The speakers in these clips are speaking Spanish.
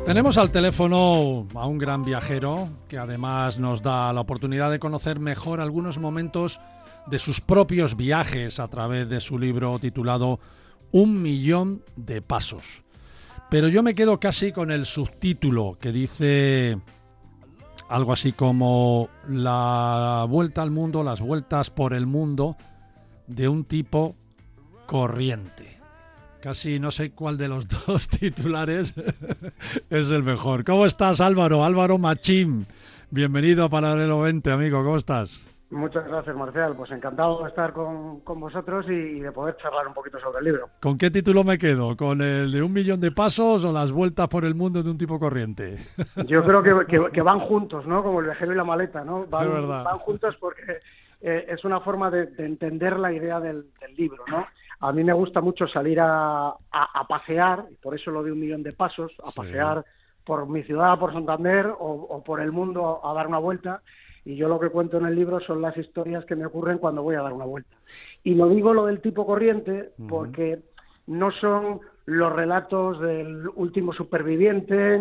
Tenemos al teléfono a un gran viajero que además nos da la oportunidad de conocer mejor algunos momentos de sus propios viajes a través de su libro titulado Un millón de pasos. Pero yo me quedo casi con el subtítulo que dice algo así como la vuelta al mundo, las vueltas por el mundo de un tipo corriente. Casi no sé cuál de los dos titulares es el mejor. ¿Cómo estás, Álvaro? Álvaro Machín. Bienvenido a Paralelo 20, amigo. ¿Cómo estás? Muchas gracias, Marcial. Pues encantado de estar con vosotros y de poder charlar un poquito sobre el libro. ¿Con qué título me quedo? ¿Con el de Un millón de pasos o las vueltas por el mundo de un tipo corriente? Yo creo que van juntos, ¿no? Como el viajero y la maleta, ¿no? Van juntos porque es una forma de entender la idea del libro, ¿no? A mí me gusta mucho salir a pasear, y por eso lo de Un millón de pasos, a pasear por mi ciudad, por Santander o por el mundo a dar una vuelta. Y yo lo que cuento en el libro son las historias que me ocurren cuando voy a dar una vuelta. Y no digo lo del tipo corriente porque no son los relatos del último superviviente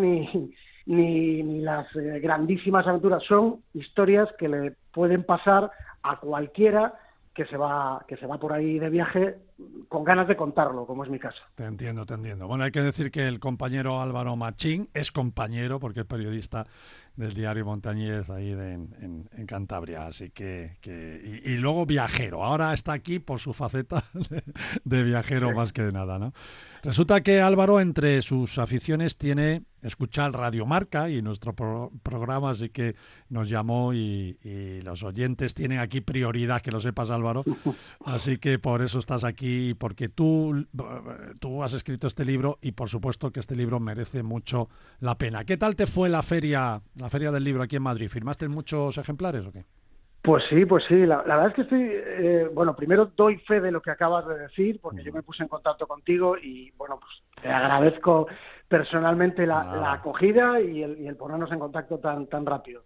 ni las grandísimas aventuras. Son historias que le pueden pasar a cualquiera que se va por ahí de viaje con ganas de contarlo, como es mi caso. Te entiendo. Bueno, hay que decir que el compañero Álvaro Machín es compañero porque es periodista del diario Montañés ahí en Cantabria, así que y luego viajero. Ahora está aquí por su faceta de viajero más que de nada, ¿no? Resulta que Álvaro, entre sus aficiones, tiene escuchar Radio Marca y nuestro programa, así que nos llamó y los oyentes tienen aquí prioridad, que lo sepas, Álvaro. Así que por eso estás aquí, porque tú has escrito este libro y por supuesto que este libro merece mucho la pena. ¿Qué tal te fue la feria del libro aquí en Madrid? ¿Firmaste muchos ejemplares o qué? Pues sí. La verdad es que estoy... primero doy fe de lo que acabas de decir, porque yo me puse en contacto contigo y, bueno, pues te agradezco personalmente la acogida y el ponernos en contacto tan rápido.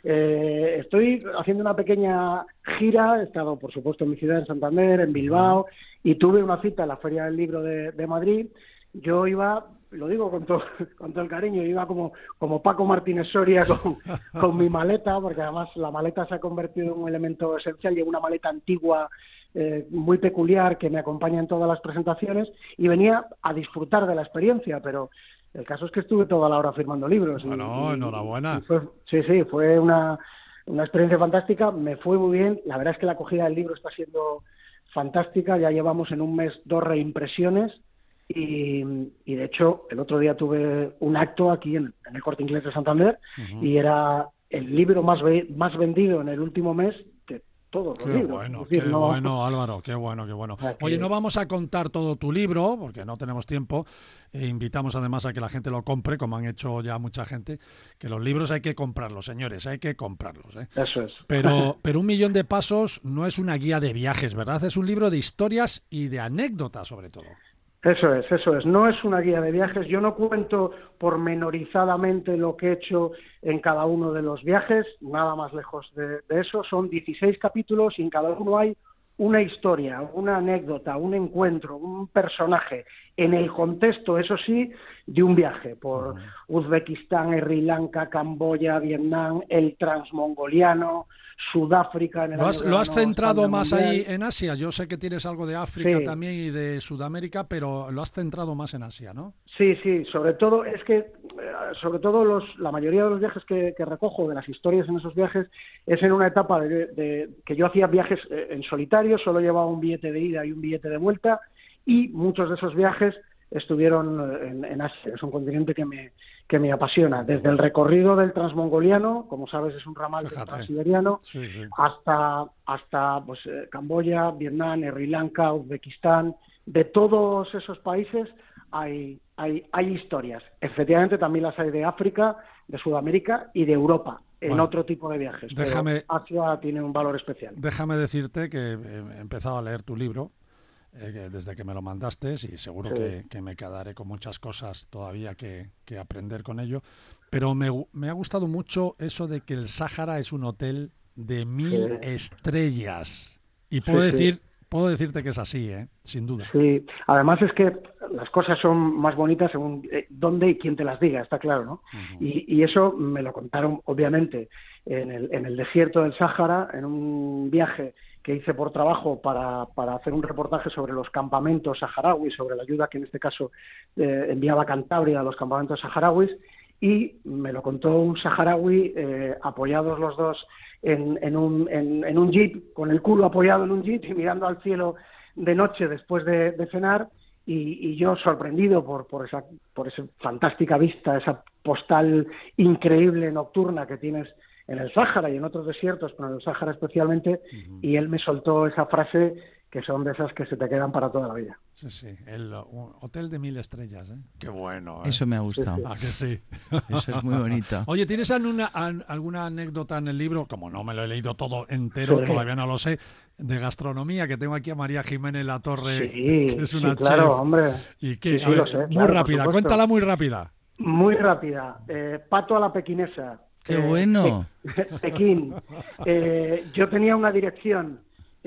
Estoy haciendo una pequeña gira, he estado, por supuesto, en mi ciudad, en Santander, en Bilbao, y tuve una cita en la Feria del Libro de Madrid. Yo iba... Lo digo con todo el cariño, iba como Paco Martínez Soria con mi maleta, porque además la maleta se ha convertido en un elemento esencial y en una maleta antigua muy peculiar que me acompaña en todas las presentaciones, y venía a disfrutar de la experiencia, pero el caso es que estuve toda la hora firmando libros. Bueno, enhorabuena. Fue una experiencia fantástica, me fue muy bien. La verdad es que la acogida del libro está siendo fantástica, ya llevamos en un mes 2 reimpresiones. Y de hecho el otro día tuve un acto aquí en el Corte Inglés de Santander y era el libro más vendido en el último mes de todos los libros. Bueno, Álvaro, qué bueno. Oye, no vamos a contar todo tu libro porque no tenemos tiempo. Invitamos además a que la gente lo compre, como han hecho ya mucha gente, que los libros hay que comprarlos, señores, hay que comprarlos. Eso es. Pero Un millón de pasos no es una guía de viajes, ¿verdad? Es un libro de historias y de anécdotas, sobre todo. Eso es. No es una guía de viajes. Yo no cuento pormenorizadamente lo que he hecho en cada uno de los viajes, nada más lejos de eso. Son 16 capítulos y en cada uno hay una historia, una anécdota, un encuentro, un personaje, en el contexto, eso sí, de un viaje por Uzbekistán, Sri Lanka, Camboya, Vietnam, el transmongoliano, Sudáfrica. ¿Lo has centrado más ahí en Asia? Yo sé que tienes algo de África también y de Sudamérica, pero lo has centrado más en Asia, ¿no? Sí, sobre todo la mayoría de los viajes que recojo, de las historias en esos viajes, es en una etapa de que yo hacía viajes en solitario, solo llevaba un billete de ida y un billete de vuelta, y muchos de esos viajes estuvieron en Asia. Es un continente que me apasiona, desde el recorrido del transmongoliano, como sabes es un ramal del transiberiano, hasta Camboya, Vietnam, Sri Lanka, Uzbekistán. De todos esos países hay historias. Efectivamente también las hay de África, de Sudamérica y de Europa, en otro tipo de viajes. Pero Asia tiene un valor especial. Déjame decirte que he empezado a leer tu libro desde que me lo mandaste, y seguro que me quedaré con muchas cosas todavía que aprender con ello, pero me ha gustado mucho eso de que el Sáhara es un hotel de 1000 estrellas, y puedo decir puedo decirte que es así, sin duda. Sí, además es que las cosas son más bonitas según dónde y quién te las diga, está claro, ¿no? Y eso me lo contaron, obviamente, en el desierto del Sáhara, en un viaje que hice por trabajo para hacer un reportaje sobre los campamentos saharauis, sobre la ayuda que en este caso enviaba Cantabria a los campamentos saharauis, y me lo contó un saharaui, apoyados los dos en un jeep, con el culo apoyado en un jeep y mirando al cielo de noche después de cenar, y yo sorprendido por esa fantástica vista, esa postal increíble nocturna que tienes en el Sáhara y en otros desiertos, pero en el Sáhara especialmente, y él me soltó esa frase que son de esas que se te quedan para toda la vida. Sí, sí, el hotel de 1000 estrellas, ¿eh? Qué bueno, ¿eh? Eso me ha gustado. Ah, que sí. Eso es muy bonito. Oye, ¿tienes alguna anécdota en el libro? Como no me lo he leído todo entero, Sí. Todavía no lo sé, de gastronomía, que tengo aquí a María Jiménez Latorre, Sí, que es una sí, claro, chef. hombre. Y que, Sí, a ver, lo sé, muy claro, por rápida, supuesto. cuéntala muy rápida. Muy rápida. Pato a la pequinesa. ¡Qué bueno! Pekín. Yo tenía una dirección.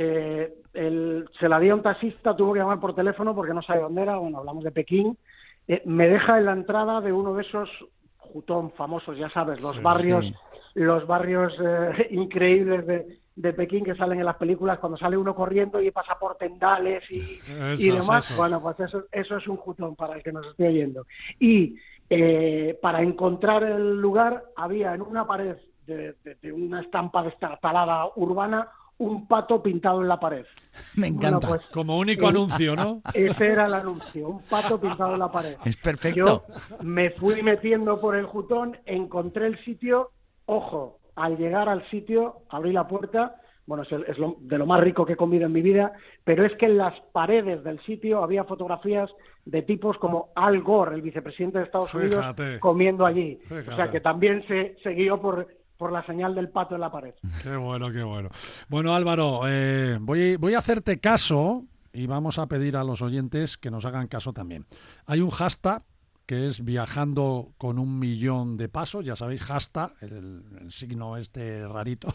Se la di a un taxista, tuvo que llamar por teléfono porque no sabía dónde era. Bueno, hablamos de Pekín. Me deja en la entrada de uno de esos jutón famosos, ya sabes, los Sí, barrios, sí. los barrios increíbles de Pekín que salen en las películas cuando sale uno corriendo y pasa por tendales y demás. Esos. Bueno, pues eso es un jutón para el que nos esté oyendo. Y para encontrar el lugar había en una pared de una estampa destartalada urbana un pato pintado en la pared. Me encanta. Bueno, pues, Como único anuncio, ¿no? ese era el anuncio, un pato pintado en la pared. Es perfecto. Yo me fui metiendo por el jutón, encontré el sitio, ojo, al llegar al sitio abrí la puerta, bueno, es de lo más rico que he comido en mi vida, pero es que en las paredes del sitio había fotografías de tipos como Al Gore, el vicepresidente de Estados Unidos, Fíjate. comiendo allí. Fíjate. O sea que también se guió por la señal del pato en la pared. Qué bueno, qué bueno. Bueno, Álvaro, voy a hacerte caso y vamos a pedir a los oyentes que nos hagan caso también. Hay un hashtag que es viajando con 1 millón de pasos, ya sabéis, hashtag, el signo este rarito,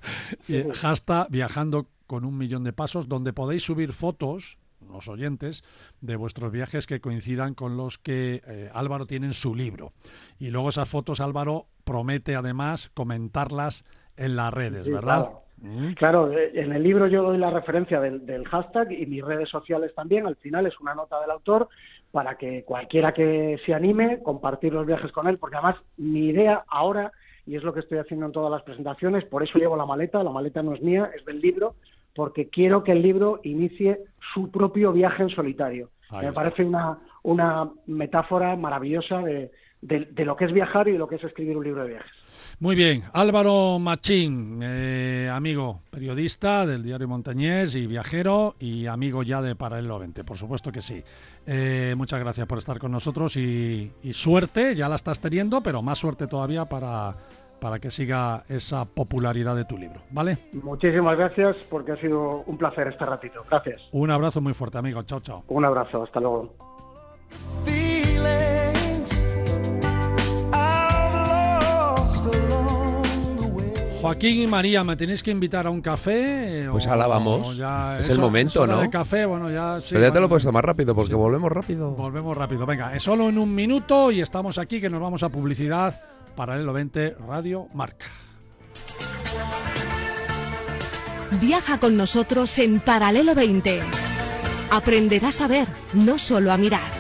hashtag viajando con 1 millón de pasos, donde podéis subir fotos, los oyentes, de vuestros viajes que coincidan con los que Álvaro tiene en su libro. Y luego esas fotos, Álvaro promete además comentarlas en las redes, Sí, ¿verdad? Claro, en el libro yo doy la referencia del hashtag y mis redes sociales también. Al final es una nota del autor para que cualquiera que se anime compartir los viajes con él, porque además mi idea ahora, y es lo que estoy haciendo en todas las presentaciones, por eso llevo la maleta no es mía, es del libro, porque quiero que el libro inicie su propio viaje en solitario. Me parece una metáfora maravillosa de lo que es viajar y de lo que es escribir un libro de viajes. Muy bien, Álvaro Machín, amigo periodista del Diario Montañés y viajero y amigo ya de Paralelo 20, por supuesto que sí. Muchas gracias por estar con nosotros y suerte, ya la estás teniendo, pero más suerte todavía para que siga esa popularidad de tu libro, ¿vale? Muchísimas gracias porque ha sido un placer este ratito. Gracias. Un abrazo muy fuerte, amigo. Chao, chao. Un abrazo, hasta luego. Joaquín y María, ¿me tenéis que invitar a un café? Pues ahora vamos. Es el momento, hora ¿no? de café, bueno, ya sí. Pero ya te lo bueno, puedes tomar rápido porque sí. volvemos rápido. Volvemos rápido. Venga, es solo en 1 minuto y estamos aquí que nos vamos a publicidad. Paralelo 20, Radio Marca. Viaja con nosotros en Paralelo 20. Aprenderás a ver, no solo a mirar.